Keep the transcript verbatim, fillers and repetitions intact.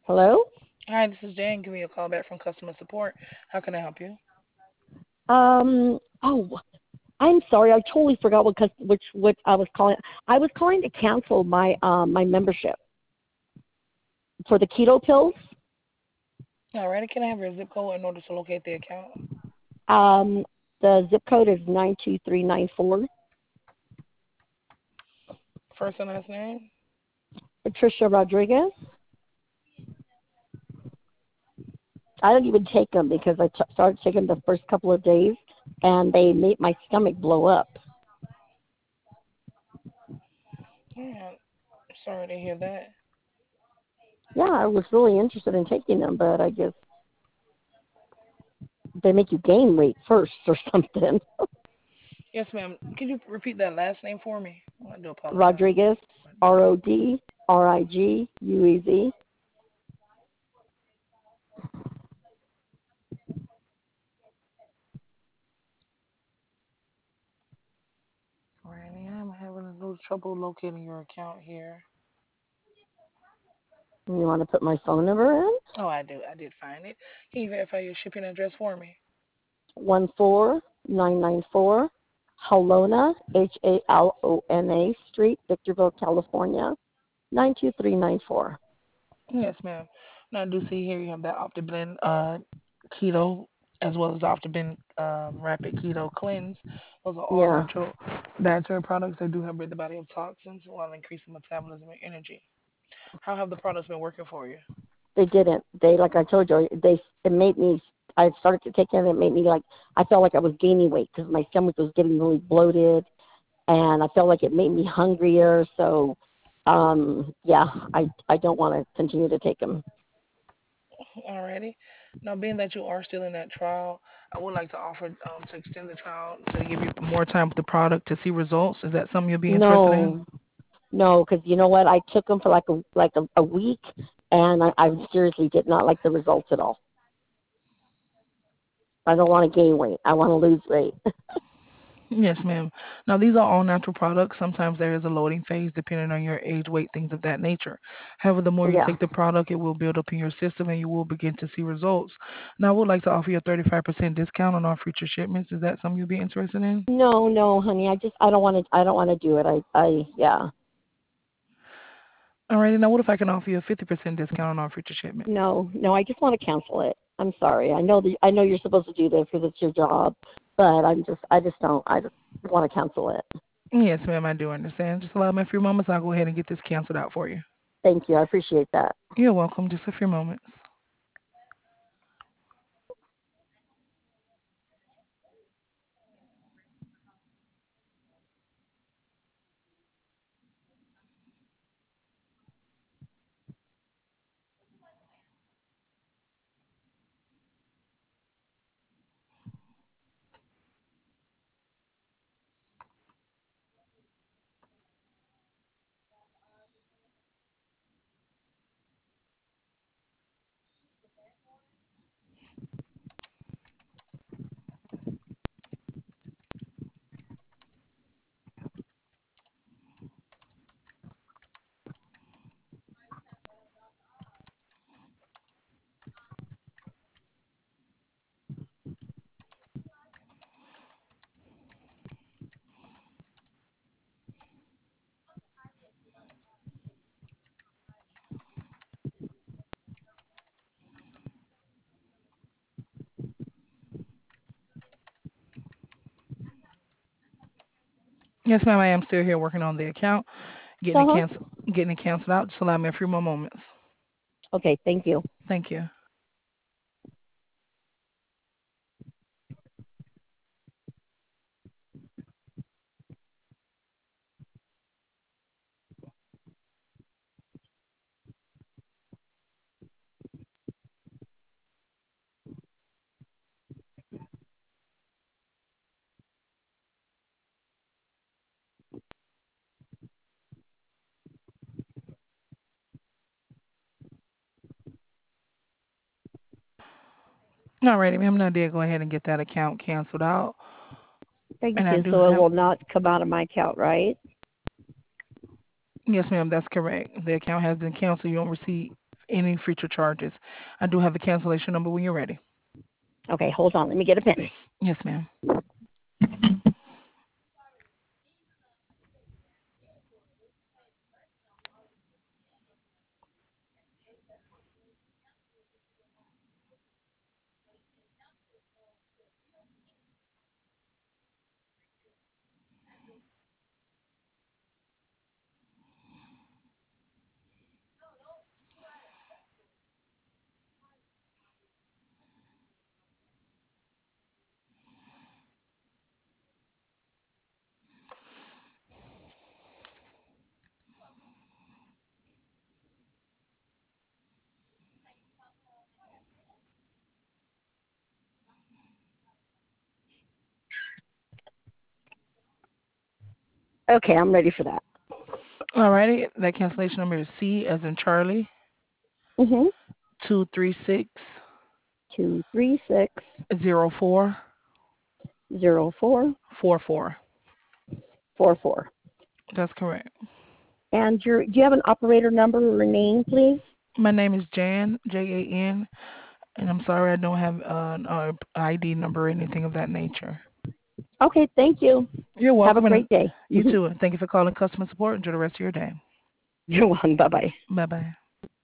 Hello? Hi, this is Jan. Give me a call back from customer support. How can I help you? Um, oh, I'm sorry. I totally forgot what cus- which what I was calling. I was calling to cancel my um my membership for the keto pills. Alrighty, can I have your zip code in order to locate the account? Um, the zip code is nine two three nine four. First and last name? Patricia Rodriguez. I don't even take them because I t- started taking them the first couple of days, and they made my stomach blow up. Yeah, sorry to hear that. Yeah, I was really interested in taking them, but I guess they make you gain weight first or something. Yes, ma'am. Can you repeat that last name for me? I do apologize. Rodriguez, R O D R I G U E Z. Alrighty, I'm having a little trouble locating your account here. You want to put my phone number in? Oh, I do. I did find it. Can you verify your shipping address for me? one four nine nine four Halona, H A L O N A Street, Victorville, California, nine two three nine four. Yes, ma'am. Now I do see here you have that OptiBlend uh, Keto as well as OptiBlend um, Rapid Keto Cleanse. Those are all Yeah, natural dietary products that do help rid the body of toxins while increasing metabolism and energy. How have the products been working for you? they didn't. They, like I told you, they it made me. I started to take it, and it made me like I felt like I was gaining weight because my stomach was getting really bloated, and I felt like it made me hungrier. So, um, yeah, I I don't want to continue to take them. Alrighty. Now, being that you are still in that trial, I would like to offer um, to extend the trial to give you more time with the product to see results. Is that something you'll be interested in? No, no, because you know what? I took them for like a like a, a week, and I, I seriously did not like the results at all. I don't want to gain weight. I want to lose weight. Yes, ma'am. Now, these are all natural products. Sometimes there is a loading phase depending on your age, weight, things of that nature. However, the more you Yeah. take the product, it will build up in your system and you will begin to see results. Now, I would like to offer you a thirty-five percent discount on all future shipments. Is that something you'd be interested in? No, no, honey. I just I don't want to. I don't want to do it. I I yeah. All right. Now, what if I can offer you a fifty percent discount on all future shipments? No, no. I just want to cancel it. I'm sorry. I know that I know you're supposed to do this because it's your job, but I'm just I just don't. I just want to cancel it. Yes, ma'am, I do understand. Just allow me a few moments. I'll go ahead and get this canceled out for you. Thank you. I appreciate that. You're welcome. Just a few moments. Yes, ma'am, I am still here working on the account, getting Uh it huh. canceled, getting it canceled out. Just allow me a few more moments. Okay. Thank you. Thank you. Alrighty, ma'am. Now, I did go ahead and get that account canceled out, Thank and I you. do So it have. will not come out of my account, right? Yes, ma'am. That's correct. The account has been canceled. You don't receive. any future charges. I do have the cancellation number when you're ready. Okay, hold on. Let me get a pen. Yes, ma'am. Okay, I'm ready for that. All righty. That cancellation number is C as in Charlie, Mhm. two three six Two three six zero four zero four four four. four four. That's correct. And your, do you have an operator number or a name, please? My name is Jan, J A N, and I'm sorry I don't have uh, an uh, I D number or anything of that nature. Okay, thank you. You're Have a welcome, and great day. you too. And thank you for calling customer support. Enjoy the rest of your day. You're welcome. Bye bye. Bye bye.